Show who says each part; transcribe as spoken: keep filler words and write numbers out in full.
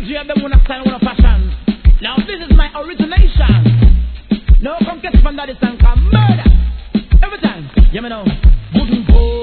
Speaker 1: G of them wanna style, wanna fashion. Now this is my origination. No come catch from that, it's come murder. Every time, you me know. Wouldn't go.